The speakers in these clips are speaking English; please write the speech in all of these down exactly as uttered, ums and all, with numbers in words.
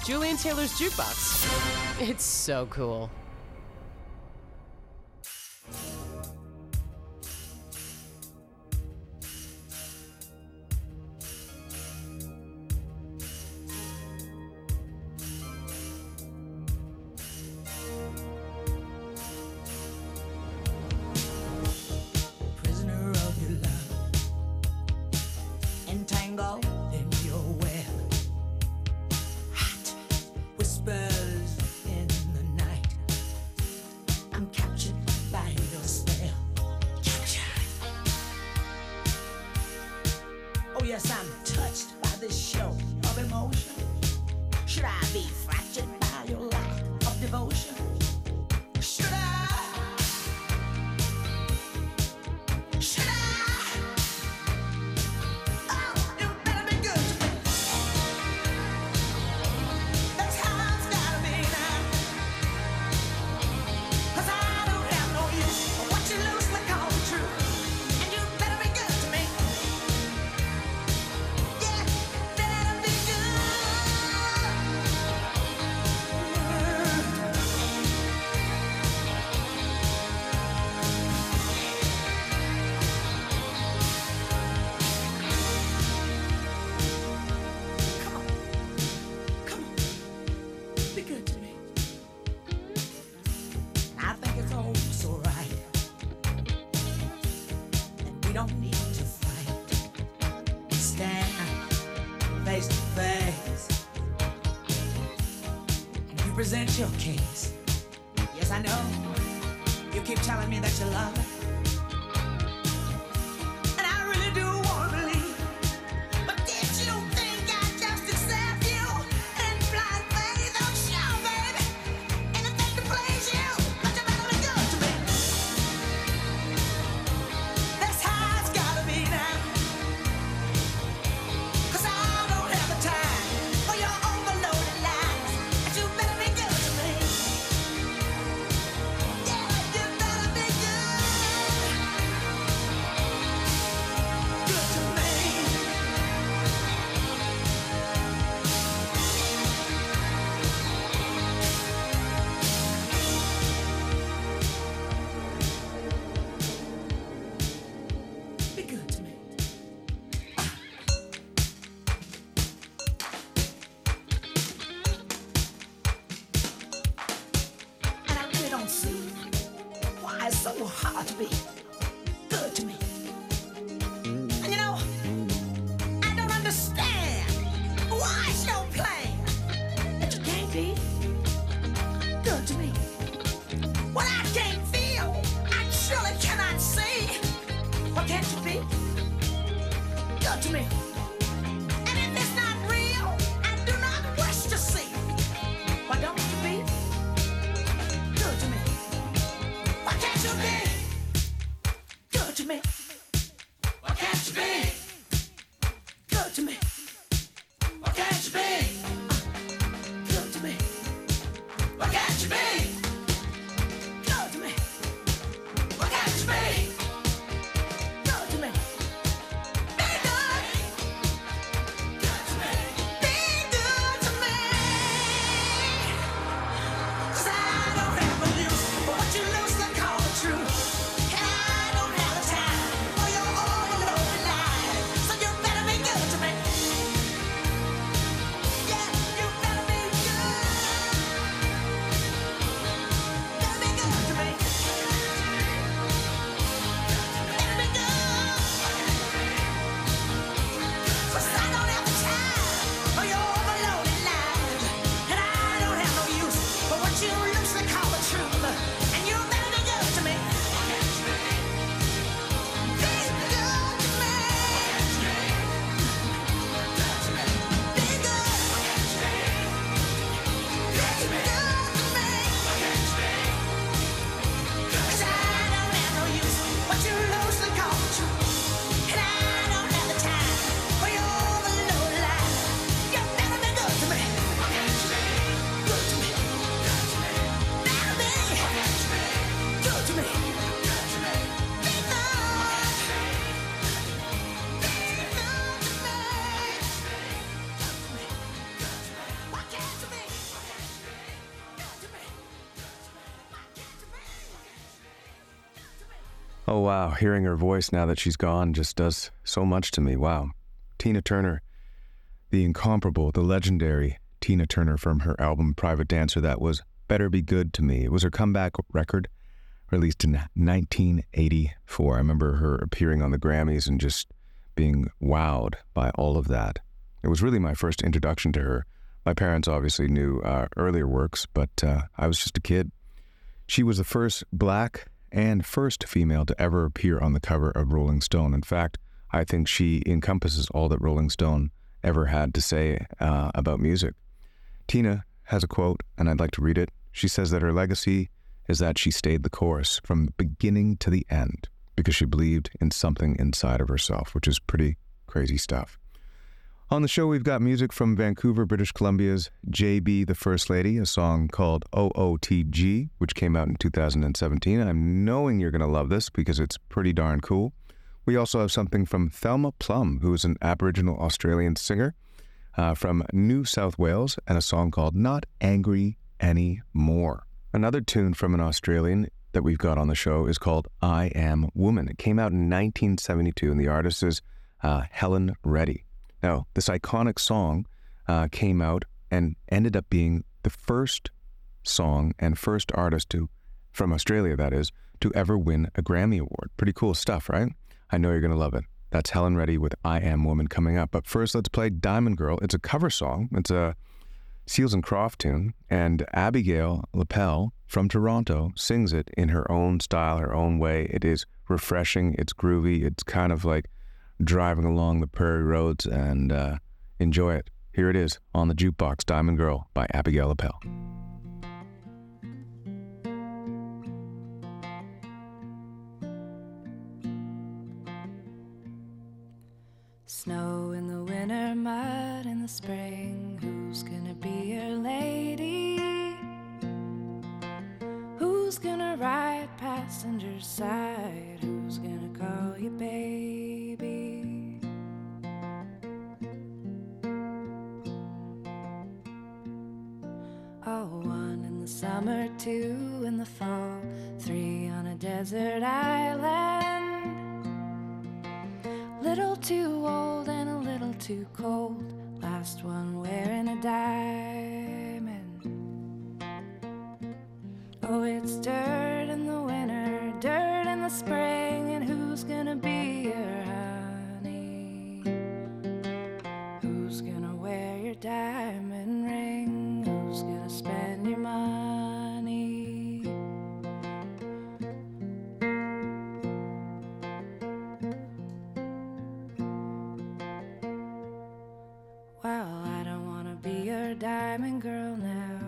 Julian Taylor's Jukebox. It's so cool. Present your case. Yes, I know. You keep telling me that you love it. And I really do want to believe. But did you think I'd just accept you in blind faith? Oh, sure, baby. Anything to please you. But you better be good to me. That's how it's gotta be now. 'Cause I don't have the time for your overloaded lies. And you better be good to me. Yeah, you better be good. Good to me. Be good to me. And I really don't see why it's so hard to be good to me. And you know, I don't understand why it's so plain that you can't be good to me. What I can't feel, I surely cannot see. Why can't you be good to me? And if it's not real, I do not wish to see. Why don't you be good to me? Why can't you be good to me? Why can't you be good to me? Why can't you be good to me? Why can't you be good to me? Why can't you be good to me? Be good. Oh, wow. Hearing her voice now that she's gone just does so much to me. Wow. Tina Turner, the incomparable, the legendary Tina Turner from her album Private Dancer. That was Better Be Good to Me. It was her comeback record, released in nineteen eighty-four. I remember her appearing on the Grammys and just being wowed by all of that. It was really my first introduction to her. My parents obviously knew uh, earlier works, but uh, I was just a kid. She was the first black and first female to ever appear on the cover of Rolling Stone. In fact, I think she encompasses all that Rolling Stone ever had to say uh, about music. Tina has a quote, and I'd like to read it. She says that her legacy is that she stayed the course from the beginning to the end because she believed in something inside of herself, which is pretty crazy stuff. On the show, we've got music from Vancouver, British Columbia's J B the First Lady, a song called O O T G, which came out in two thousand seventeen. I'm knowing you're going to love this because it's pretty darn cool. We also have something from Thelma Plum, who is an Aboriginal Australian singer uh, from New South Wales, and a song called Not Angry Anymore. Another tune from an Australian that we've got on the show is called I Am Woman. It came out in nineteen seventy-two, and the artist is uh, Helen Reddy. Now, this iconic song uh, came out and ended up being the first song and first artist to, from Australia that is, to ever win a Grammy Award. Pretty cool stuff, right? I know you're going to love it. That's Helen Reddy with I Am Woman coming up. But first, let's play Diamond Girl. It's a cover song. It's a Seals and Croft tune, and Abigail Lapel from Toronto sings it in her own style, her own way. It is refreshing. It's groovy. It's kind of like driving along the prairie roads, and uh, enjoy it. Here it is on the jukebox, Diamond Girl by Abigail Lapel. Snow in the winter, mud in the spring. Who's gonna be your lady? Who's gonna ride passenger side? Who's gonna call you baby? Oh, one in the summer, two in the fall, three on a desert island. Little too old and a little too cold. Last one wearing a diamond. Oh, it's dirt in the winter, dirt in the spring, and who's gonna be your honey? Who's gonna wear your diamond ring? Who's gonna spend your money? Well, I don't wanna be your diamond girl now.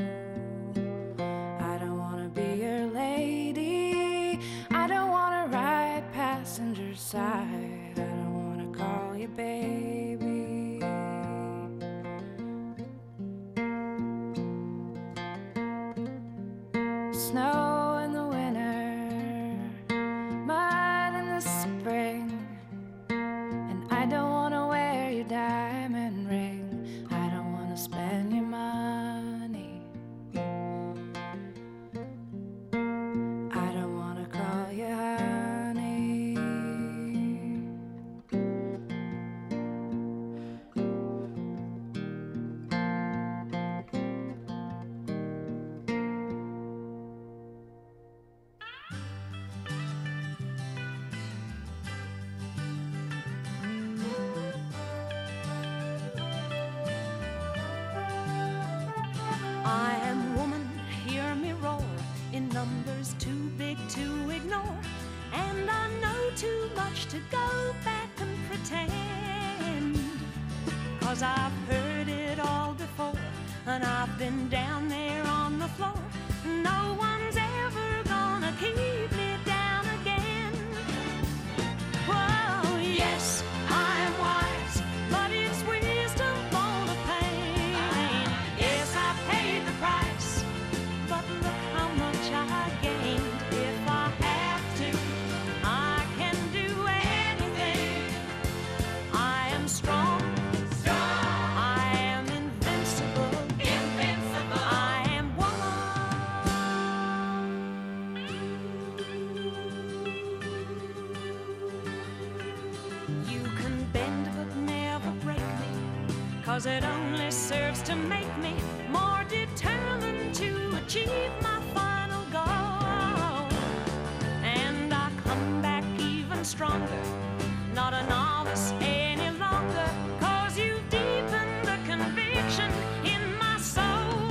I don't wanna be your lady. I don't wanna ride passenger side. I don't wanna call you baby. Snow in the winter, mud in the spring, and I don't wanna wear your diamond ring. I don't wanna spend your money. I don't wanna call you honey. I am woman, hear me roar, in numbers too big to ignore, and I know too much to go back and pretend, 'cause I've heard it all before, and I've been down there on the floor. No one's ever gonna keep me down again. Whoa, yes, I am wise, but it's wisdom for the pain. Yes, I paid the price, but look how much I gained. If I have to, I can do anything. I am strong, strong. 'cause it only serves to make me more determined to achieve my final goal. And I come back even stronger, not a novice any longer, 'cause you've deepened the conviction in my soul.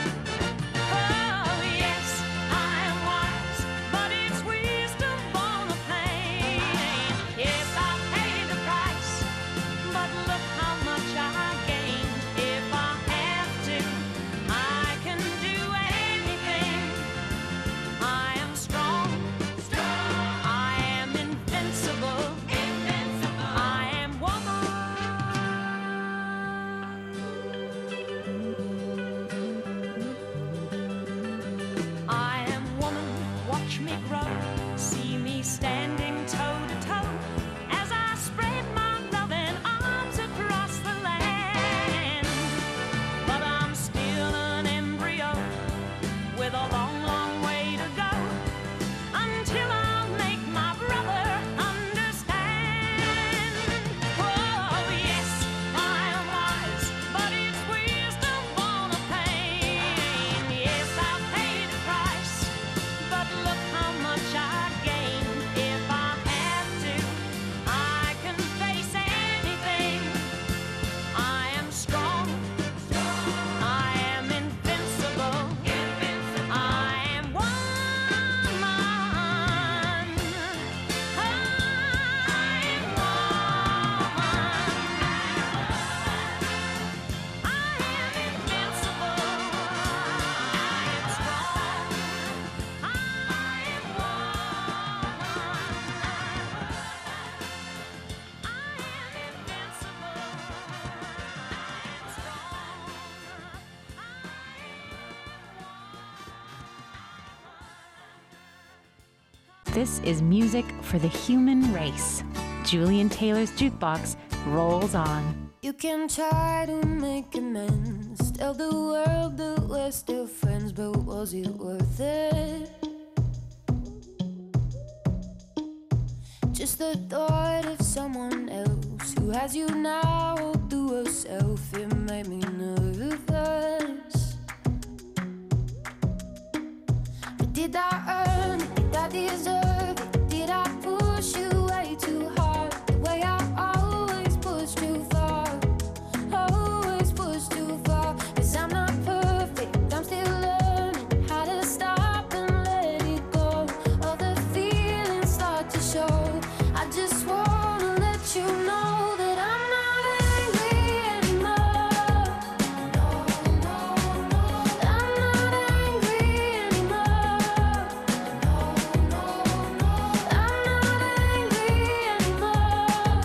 Oh yes, I am wise, but it's wisdom born of pain. Yes, I paid the price, but look how much I gained. If I have to, I can do anything. I am strong, strong. I am invincible, invincible. I am woman. I am woman. Watch me grow. See me standing toe to toe as I spread my loving arms across the land. But I'm still an embryo with a long, long way to go until I'll make my brother understand. Oh yes, I am wise, but it's wisdom born of pain. Yes, I've paid the price, but look how much I gained. If I have to, I can face anything. I am strong, I am invincible, invincible. I am woman. I am woman. I am invincible. I am strong. I am woman. I am invincible. I am strong. This is music for the human race. Julian Taylor's Jukebox rolls on. You can try to make amends, tell the world that we're still friends, but was it worth it? Just the thought of someone else who has you now all to herself, it made me nervous. But did I earn it? Did I deserve it? Did I push you way too hard? The way I always push too far, always push too far. 'Cause I'm not perfect, I'm still learning how to stop and let it go. All the feelings start to show. I just wanna let you know that I'm not angry anymore. No, no, no. I'm not angry anymore. No, no, no. I'm not angry anymore.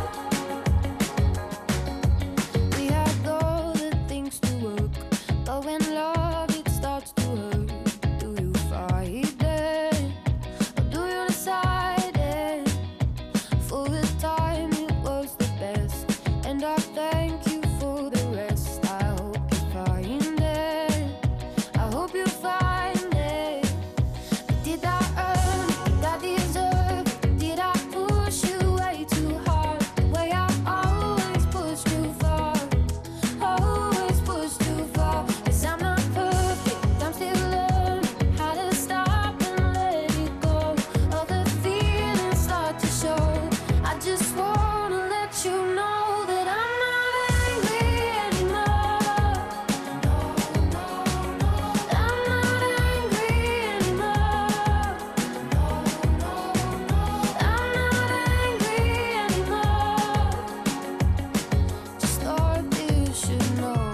We had all the things to work, but when love it starts to hurt, do you fight it? Or do you decide it? For the time it was the best, and I thank you for the rest. I hope you find it. I hope you find it. But did I earn it? Did I deserve it? Did I push you way too hard? The way I always push too far, always push too far. 'Cause I'm not perfect, I'm still learning how to stop and let it go. All the feelings start to show. I just wanna let you know that I'm not angry anymore. No, no, no. I'm not angry anymore. No, no, no. I'm not angry anymore. Just thought that you should know.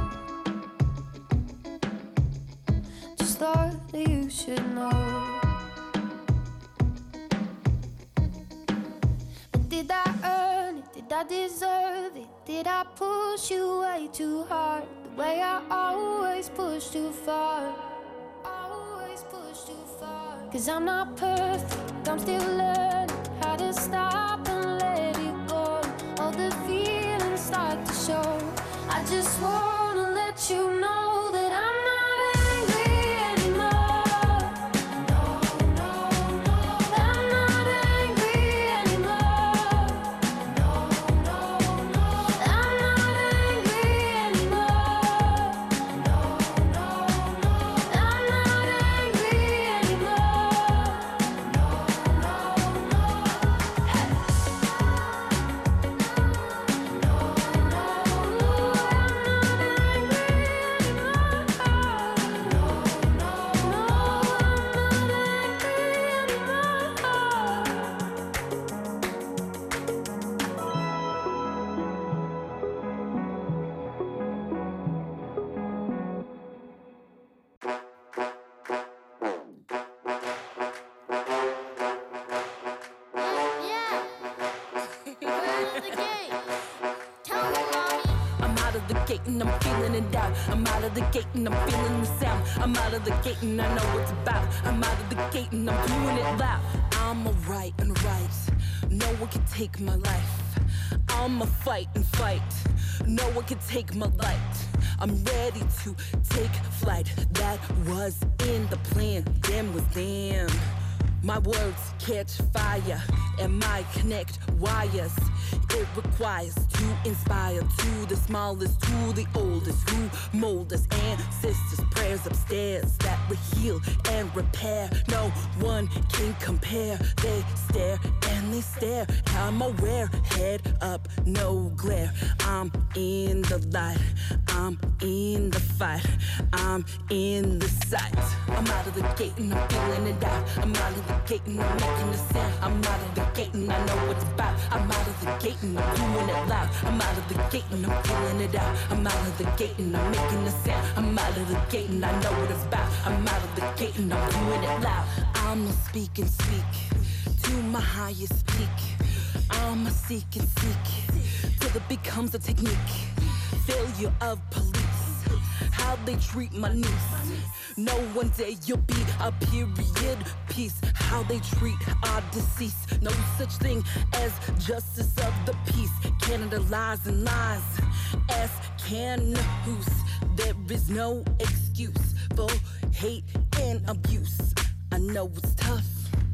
Just thought that you should know. But did I earn it? Did I deserve it? Did I push you way too hard? The way I always push too far, always push too far. 'Cause I'm not perfect, I'm still learning how to stop and let it go. All the feelings start to show. I just wanna let you know that I'm not angry anymore. No, no, no. I'm not angry anymore. No, no, no. I'm not angry and I'm feeling it out. I'm out of the gate and I'm feeling the sound. I'm out of the gate and I know what's about. I'm out of the gate and I'm doing it loud. I'm alright and right. No one can take my life. I'ma fight and fight. No one can take my light. I'm ready to take flight. That was in the plan. Damn was damn. My words catch fire and my connect wires. It requires to inspire to the smallest, to the oldest, who mold us ancestors' prayers upstairs that will heal and repair. No one can compare. They stare and they stare. I'm aware, head up, no glare. I'm in the light. I'm in the fight. I'm in the sight. I'm out of the gate and I'm feeling it out. I'm out of the gate and I'm making a sound. I'm out of the gate and I know what it's about. I'm out of the gate and I'm doing it loud. I'm out of the gate and I'm feeling it out. I'm out of the gate and I'm making a sound. I'm out of the gate and I know what it's about. I'm out of the gate and I'm doing it loud. I'ma speak and speak to my highest peak. I'ma seek and seek till it becomes a technique. Failure of police, how they treat my niece. No one day you'll be a period piece. How they treat our deceased. No such thing as justice of the peace. Canada lies and lies. Ask can who's. There is no excuse for hate and abuse. I know it's tough.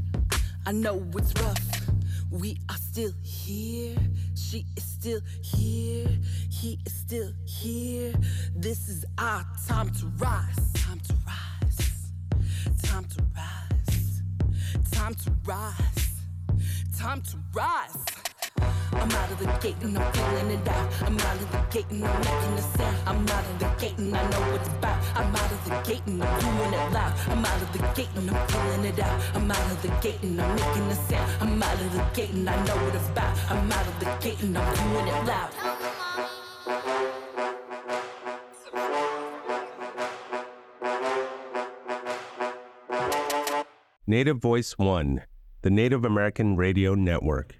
I know it's rough. We are still here. She is still here. He is still here. This is our time to rise. Time to rise. Time to rise. Time to rise. Time to rise. I'm out of the gate and I'm feeling it out. I'm out of the gate and I'm making a sound. I'm out of the gate and I know what it's about. I'm out of the gate and I'm doing it loud. I'm out of the gate and I'm feeling it out. I'm out of the gate and I'm making a sound. I'm out of the gate and I know what it's about. I'm out of the gate and I'm doing it loud. Native Voice One, the Native American Radio Network.